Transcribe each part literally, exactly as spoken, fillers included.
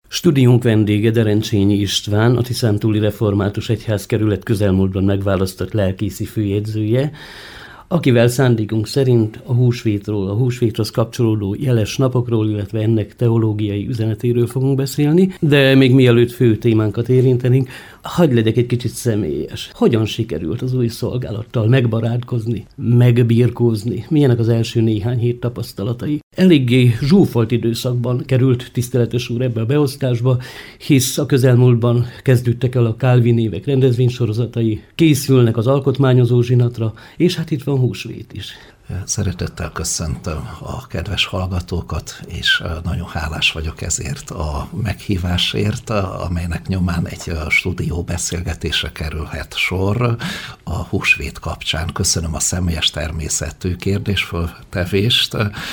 Stúdiónk vendége Derencsényi István, a Tiszántúli Református Egyházkerület közelmúltban megválasztott lelkészi főjegyzője, akivel szándékunk szerint a húsvétról, a húsvéthoz kapcsolódó jeles napokról, illetve ennek teológiai üzenetéről fogunk beszélni, de még mielőtt fő témánkat érintenénk, hadd legyek egy kicsit személyes. Hogyan sikerült az új szolgálattal megbarátkozni, megbirkózni? Milyenek az első néhány hét tapasztalatai? Eléggé zsúfolt időszakban került tiszteletes úr ebbe a beosztásba, hisz a közelmúltban kezdődtek el a Calvin évek rendezvénysorozatai, készülnek az alkotmányozó zsinatra, és hát itt van húsvét is. Szeretettel köszöntöm a kedves hallgatókat, és nagyon hálás vagyok ezért a meghívásért, amelynek nyomán egy stúdió beszélgetésre kerülhet sor a húsvét kapcsán. Köszönöm a személyes természetű kérdésföltevést.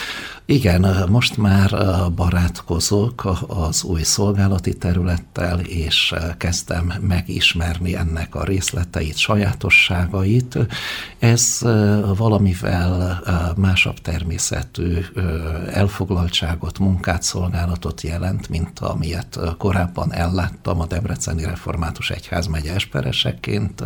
Igen, most már barátkozok az új szolgálati területtel, és kezdem megismerni ennek a részleteit, sajátosságait. Ez valamivel másabb természetű elfoglaltságot, munkát, szolgálatot jelent, mint amilyet korábban elláttam a Debreceni Református Egyházmegye espereseként.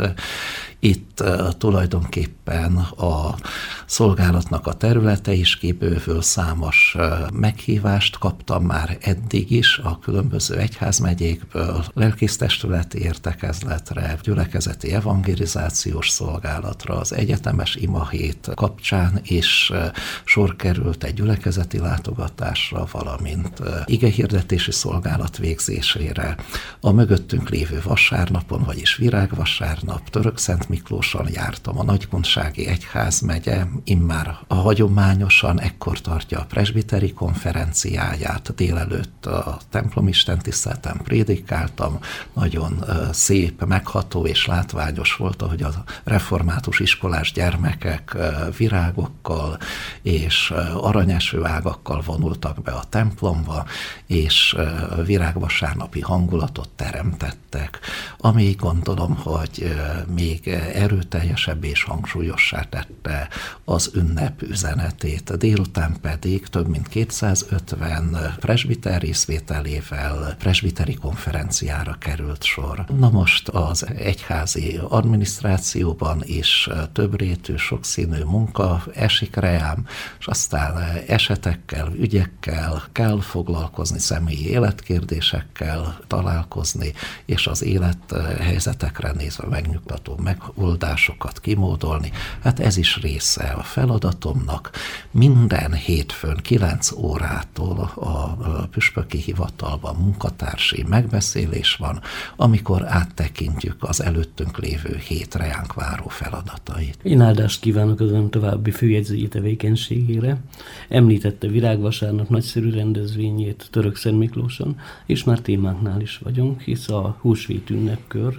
Itt tulajdonképpen a szolgálatnak a területe is kibővül, számos meghívást kaptam már eddig is a különböző egyházmegyékből, lelkésztestületi értekezletre, gyülekezeti evangelizációs szolgálatra, az egyetemes imahét kapcsán is sor került egy gyülekezeti látogatásra, valamint igehirdetési szolgálat végzésére. A mögöttünk lévő vasárnapon, vagyis virágvasárnap, Törökszent Miklóson jártam, a Nagykunsági Egyházmegye immár a hagyományosan ekkor tartja a presbiteri konferenciáját, délelőtt a templom istentiszteleten prédikáltam, nagyon szép, megható és látványos volt, ahogy a református iskolás gyermekek virágokkal és aranyeső ágakkal vonultak be a templomba, és virágvasárnapi hangulatot teremtettek, ami gondolom, hogy még erőteljesebb és hangsúlyossá tette az ünnep üzenetét. Délután pedig több mint kétszázötven presbiter részvételével presbiteri konferenciára került sor. Na most az egyházi adminisztrációban is többrétű, sokszínű munka esik rám, és aztán esetekkel, ügyekkel kell foglalkozni, személyi életkérdésekkel találkozni, és az élethelyzetekre nézve megnyugtató megoldásokat kimódolni. Hát ez is része a feladatomnak. Minden hétfőn kilenc órától a püspöki hivatalban munkatársi megbeszélés van, amikor áttekintjük az előttünk lévő hét reánk váró feladatait. Én áldást kívánok az ön további főjegyzői tevékenységére. Említette virágvasárnap nagyszerű rendezvényét Törökszent Miklóson, és már témánknál is vagyunk, hisz a húsvét ünnepkör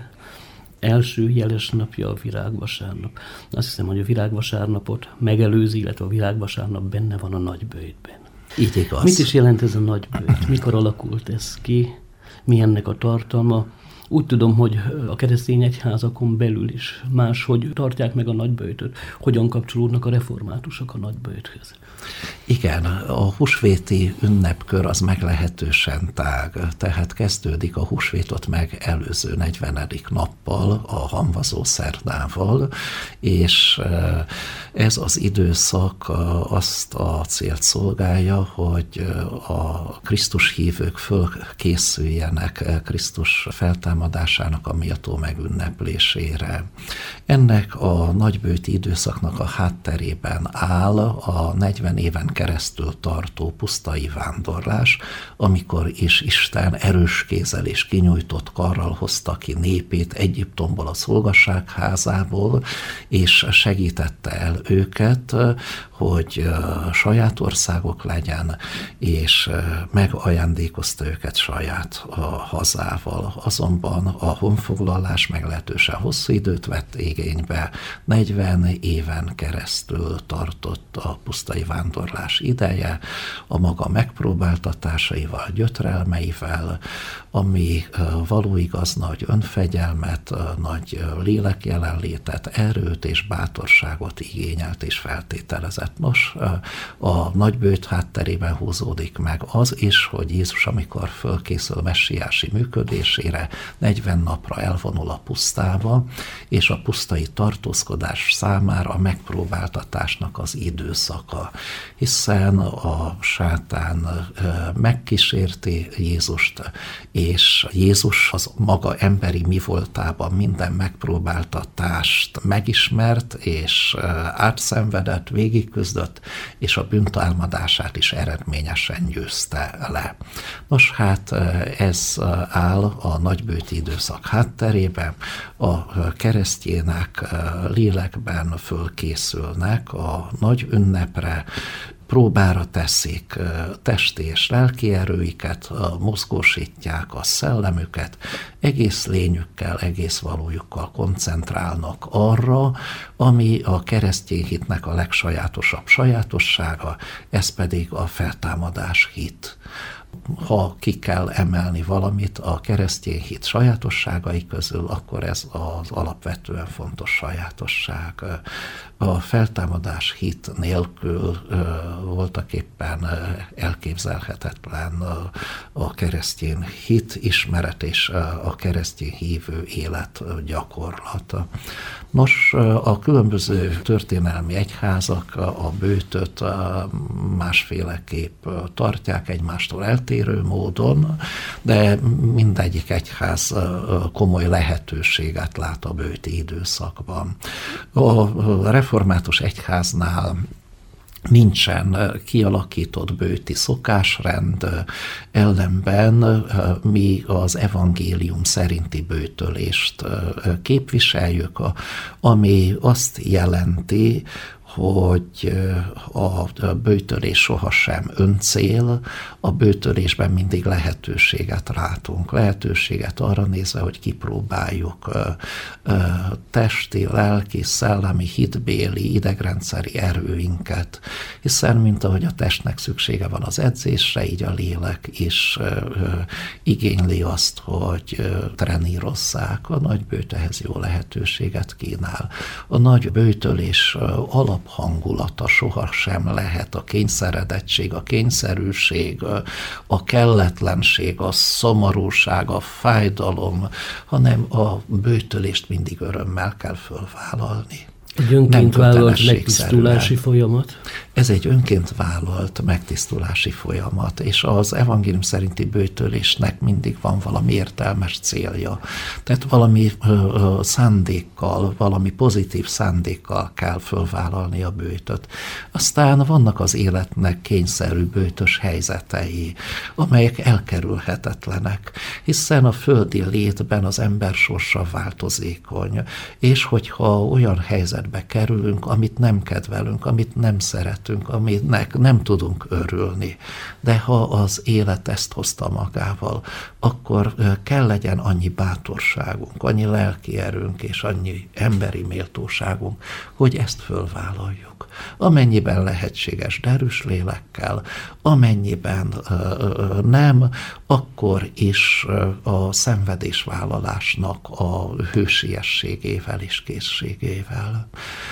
első jeles napja a virágvasárnap. Azt hiszem, hogy a virágvasárnapot megelőzi, illetve a virágvasárnap benne van a nagyböjtben. Így igaz. Mit is jelent ez a nagyböjt? Mikor alakult ez ki? Mi ennek a tartalma? Úgy tudom, hogy a keresztény egyházakon belül is máshogy tartják meg a nagyböjtöt. Hogyan kapcsolódnak a reformátusok a nagyböjthez? Igen, a húsvéti ünnepkör az meglehetősen tág, tehát kezdődik a húsvétot megelőző negyvenedik nappal, a hamvazó szerdával, és ez az időszak azt a célt szolgálja, hogy a Krisztus hívők fölkészüljenek Krisztus feltámadásának a méltó megünneplésére. Ennek a nagyböjti időszaknak a hátterében áll a negyven éven keresztül tartó pusztai vándorlás, amikor is Isten erős kézzel és kinyújtott karral hozta ki népét Egyiptomból, a szolgasságházából, és segítette el őket, hogy saját országok legyen, és megajándékozta őket saját hazával. Azonban a honfoglalás meglehetősen hosszú időt vett igénybe, negyven éven keresztül tartott a pusztai vándorlás ideje, a maga megpróbáltatásaival, gyötrelmeivel, ami való igaz nagy önfegyelmet, nagy lélekjelenlétet, erőt és bátorságot igényelt és feltételezett Nos, a nagybőjt hátterében húzódik meg az is, hogy Jézus, amikor fölkészül messiási működésére, negyven napra elvonul a pusztába, és a pusztai tartózkodás számára a megpróbáltatásnak az időszaka, hiszen a sátán megkísérti Jézust, és Jézus az maga emberi mi voltában minden megpróbáltatást megismert, és átszenvedett, végigküzdött, és a bűntámadását is eredményesen győzte le. Nos, hát ez áll a nagybőti időszak hátterében, a keresztjének lélekben fölkészülnek a nagy ünnepre, próbára teszik testi és lelki erőiket, mozgósítják a szellemüket, egész lényükkel, egész valójukkal koncentrálnak arra, ami a keresztény hitnek a legsajátosabb sajátossága, ez pedig a feltámadás hit. Ha ki kell emelni valamit a keresztény hit sajátosságai közül, akkor ez az alapvetően fontos sajátosság. A feltámadás hit nélkül voltaképpen elképzelhetetlen a keresztény hit ismeret és a keresztény hívő élet gyakorlata. Nos, a különböző történelmi egyházak a bőtöt másféleképp tartják, egymástól eltérő módon, de mindegyik egyház komoly lehetőséget lát a bőti időszakban. A református egyháznál nincsen kialakított bőti szokásrend, ellenben mi az evangélium szerinti bőtölést képviseljük, ami azt jelenti, hogy a bőtölés sohasem öncél, a bőtölésben mindig lehetőséget látunk. Lehetőséget arra nézve, hogy kipróbáljuk testi, lelki, szellemi, hitbéli, idegrendszeri erőinket, hiszen mint ahogy a testnek szüksége van az edzésre, így a lélek is igényli azt, hogy trenírozzák. A nagy bőt ehhez jó lehetőséget kínál. A nagy bőtölés alap hangulata sohasem lehet a kényszeredettség, a kényszerűség, a kelletlenség, a szomorúság, a fájdalom, hanem a bőtölést mindig örömmel kell fölvállalni. Egy önként vállalt megtisztulási folyamat? Ez egy önként vállalt megtisztulási folyamat, és az evangélium szerinti bőtölésnek mindig van valami értelmes célja. Tehát valami ö, ö, szándékkal, valami pozitív szándékkal kell fölvállalni a bőtöt. Aztán vannak az életnek kényszerű bőtös helyzetei, amelyek elkerülhetetlenek, hiszen a földi létben az ember sorsa változékony, és hogyha olyan helyzetbe kerülünk, amit nem kedvelünk, amit nem szeretünk, aminek nem tudunk örülni. De ha az élet ezt hozta magával, akkor kell legyen annyi bátorságunk, annyi lelki erőnk és annyi emberi méltóságunk, hogy ezt fölvállaljuk. Amennyiben lehetséges derűs lélekkel, amennyiben ö, nem, akkor is a szenvedésvállalásnak a hősiességével és készségével.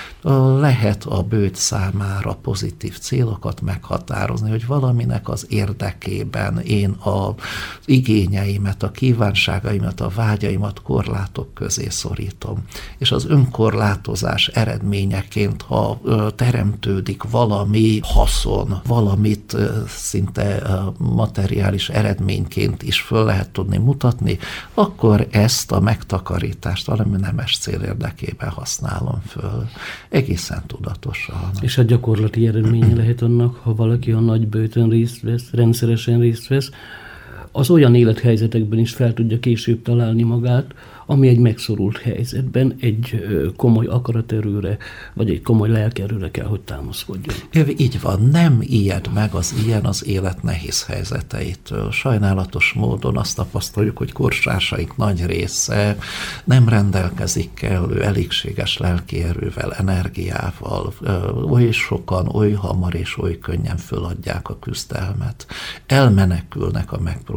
Lehet a bőt számára pozitív célokat meghatározni, hogy valaminek az érdekében én az igényeimet, a kívánságaimat, a vágyaimat korlátok közé szorítom. És az önkorlátozás eredményeként, ha teremtődik valami haszon, valamit szinte materiális eredményként is föl lehet tudni mutatni, akkor ezt a megtakarítást valami nemes cél érdekében használom föl. Egészen tudatosan. És a gyakorlati eredménye lehet annak, ha valaki a nagybőtön részt vesz, rendszeresen részt vesz, az olyan élethelyzetekben is fel tudja később találni magát, ami egy megszorult helyzetben egy komoly akaraterőre, vagy egy komoly lelkerőre kell, hogy támaszkodjon. Így van, nem ijed meg az ilyen az élet nehéz helyzeteitől. Sajnálatos módon azt tapasztaljuk, hogy korsásaink nagy része nem rendelkezik kellő, elégséges lelki erővel, energiával. Oly sokan, oly hamar és oly könnyen föladják a küzdelmet. Elmenekülnek a megpróbáltatásoktól,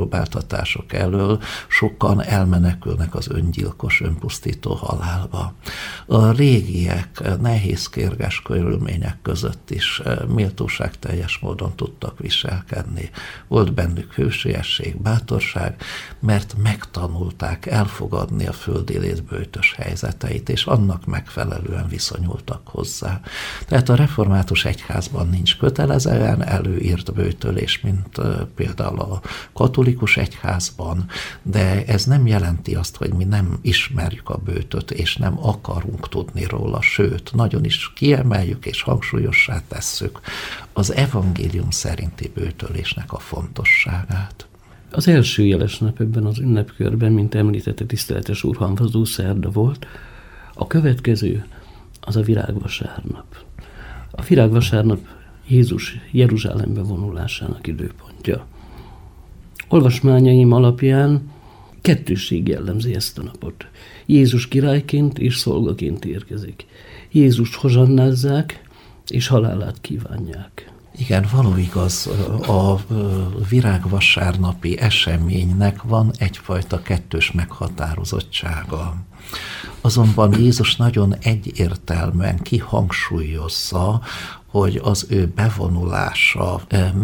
megpróbáltatások elől sokan elmenekülnek az öngyilkos, önpusztító halálba. A régiek nehéz kérges körülmények között is méltóságteljes módon tudtak viselkedni. Volt bennük hősiesség, bátorság, mert megtanulták elfogadni a földi lét böjtös helyzeteit, és annak megfelelően viszonyultak hozzá. Tehát a református egyházban nincs kötelezően előírt böjtölés, mint például a katolikus egyházban, de ez nem jelenti azt, hogy mi nem ismerjük a böjtöt, és nem akarunk tudni róla, sőt, nagyon is kiemeljük és hangsúlyossá tesszük az evangélium szerinti böjtölésnek a fontosságát. Az első jeles nap ebben az ünnepkörben, mint említette tiszteletes úr, hamvazó szerda volt, a következő az a virágvasárnap. A virágvasárnap Jézus Jeruzsálembe vonulásának időpontja. Olvasmányaim alapján kettősség jellemzi ezt a napot. Jézus királyként és szolgaként érkezik. Jézus hozsannázzák, és halálát kívánják. Igen, való igaz, a virágvasárnapi eseménynek van egyfajta kettős meghatározottsága. Azonban Jézus nagyon egyértelműen kihangsúlyozza, hogy az ő bevonulása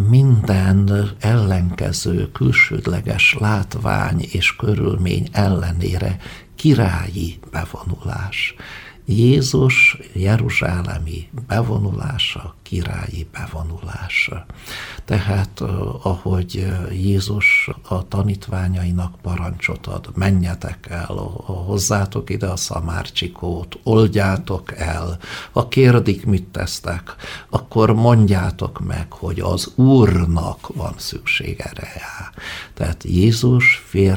minden ellenkező, külsődleges látvány és körülmény ellenére királyi bevonulás. Jézus jeruzsálemi bevonulása, királyi bevonulása. Tehát ahogy Jézus a tanítványainak parancsot ad, menjetek el, hozzátok ide a szamárcsikót, oldjátok el, ha kérdik, mit tesztek, akkor mondjátok meg, hogy az Úrnak van szüksége rá. Tehát Jézus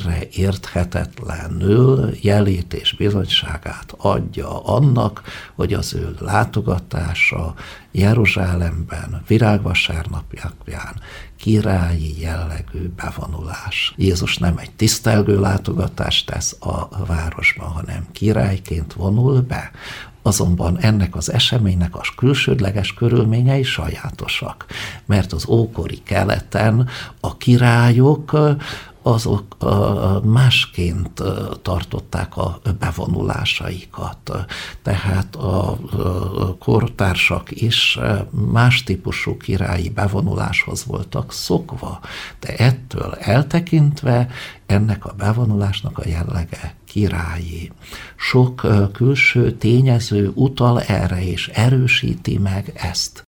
félreérthetetlenül jelét és bizonyságát adja annak, hogy az ő látogatása Jeruzsálemben, virágvasárnapján királyi jellegű bevonulás. Jézus nem egy tisztelgő látogatást tesz a városban, hanem királyként vonul be. Azonban ennek az eseménynek a külsődleges körülményei sajátosak, mert az ókori keleten a királyok azok másként tartották a bevonulásaikat. Tehát a kortársak is más típusú királyi bevonuláshoz voltak szokva, de ettől eltekintve ennek a bevonulásnak a jellege királyi. Sok külső tényező utal erre és erősíti meg ezt.